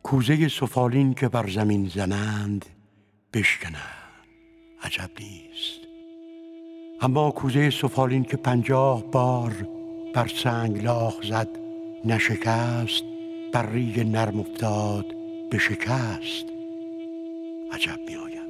کوزه سفالین که بر زمین زنند بشکنند عجب نیست، اما کوزه سفالین که 50 بار بر سنگلاخ زد نشکست، بر ریگ نرم افتاد بشکست عجب می آید.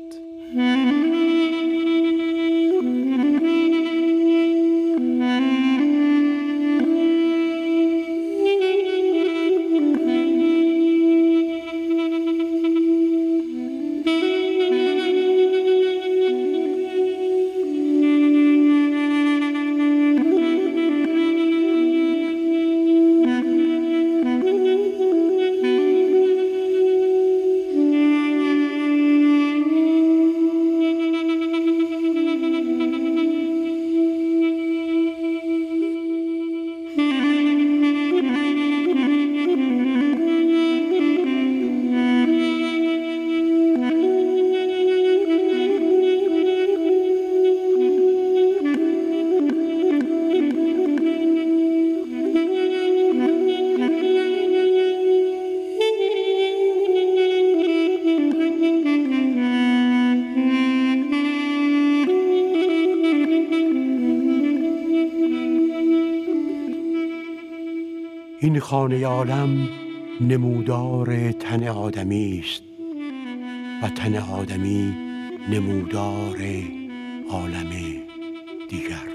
این خانه عالم نمودار تن آدمی است و تن آدمی نمودار عالم دیگر.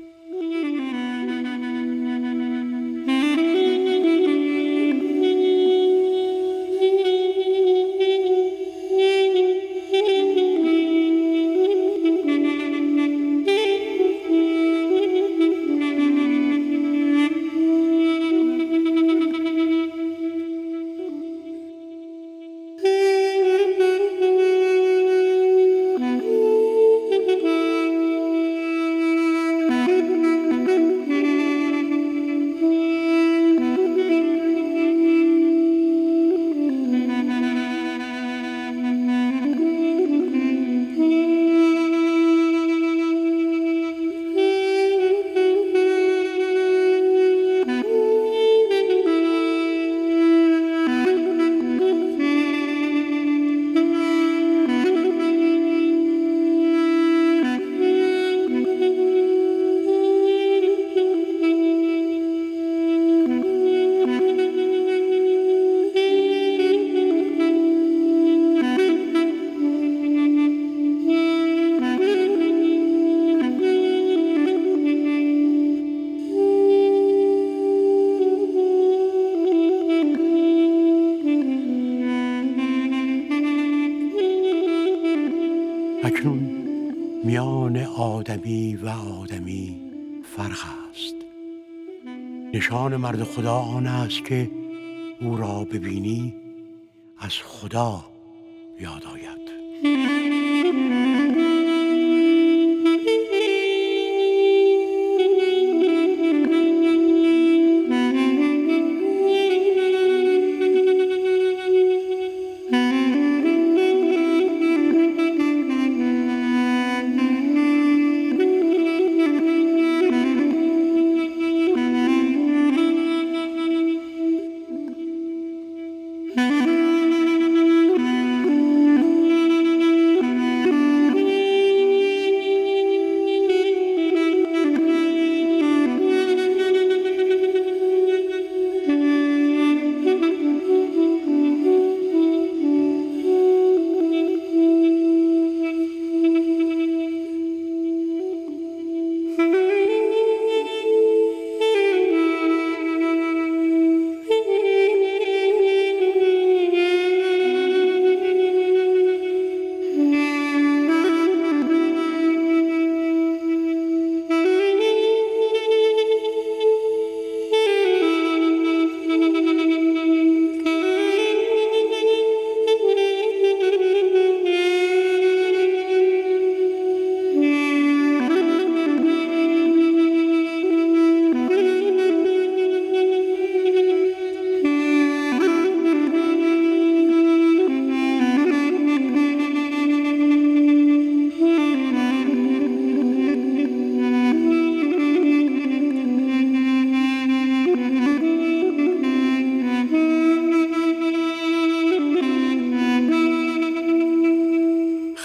اکنون میان آدمی و آدمی فرق است. نشان مرد خدا آن است که او را ببینی از خدا یاد آید.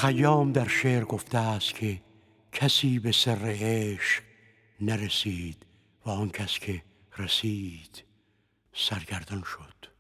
خیام در شعر گفته است که کسی به سر عشق نرسید و آن کس که رسید سرگردان شد.